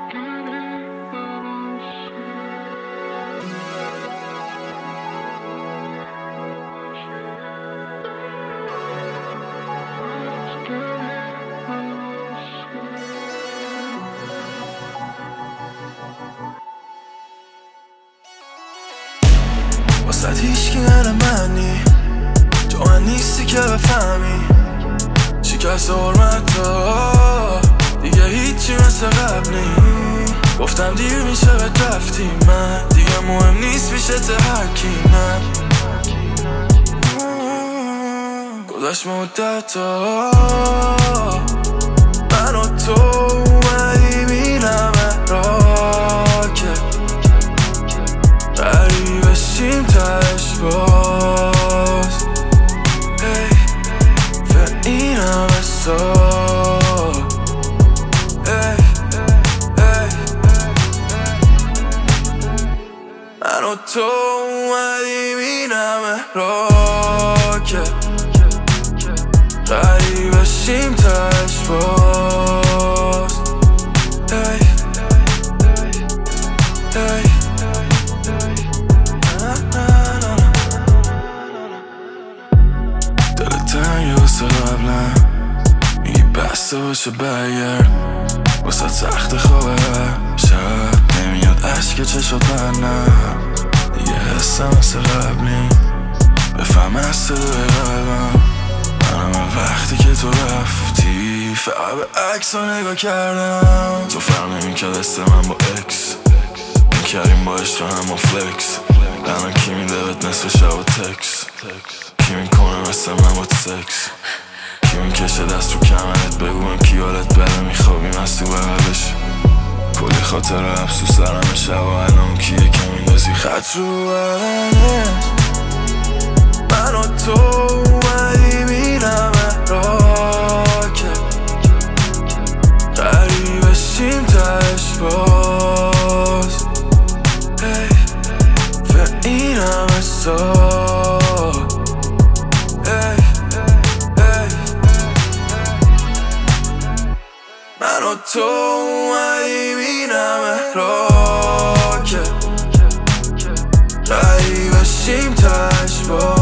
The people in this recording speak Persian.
واسه هیچکی غیر منی، تو من نیستی که بفهمی شکست حرمتا دیگه هیچی مثل قبل نی. گفتم دیر میشه بهت رفتی، من دیگه مهم نیست پیشت هرکی. نه گذشت مدتا من و تو اومدیم همه را که قریب بشیم تش باز. و این همه سال من و تو اومدیم این همه را که قریب بشیم تش باز. دلت تنگه واسه قبلم، میگی بسته باشه برگرد، واسه سخت خوابه شب نمیاد عشق چشات برنم. دیگه حسم مثل قبلی، بفهم از صدای قلبم. منم وقتی که تو رفتی فقط به عکس رو نگاه کردم. تو فرق نمیکرد است من با اکس، میکردیم با عشق هم و فلکس. الان کی میده بهت نصف شب و تکس، کی میکنه مثل من با سکس، کی میکشه دست رو کمرت بگو کی حالت بره میخوابیم از تو بغلش. کلی خاطر افسو سرم شب و الان کیه که میندازی خط رو بدنت. من و تو اومدیم این همه را که قریب بشیم تش باز. و این همه سال من و تو اومدیم این همه را که قریب بشیم تش باز.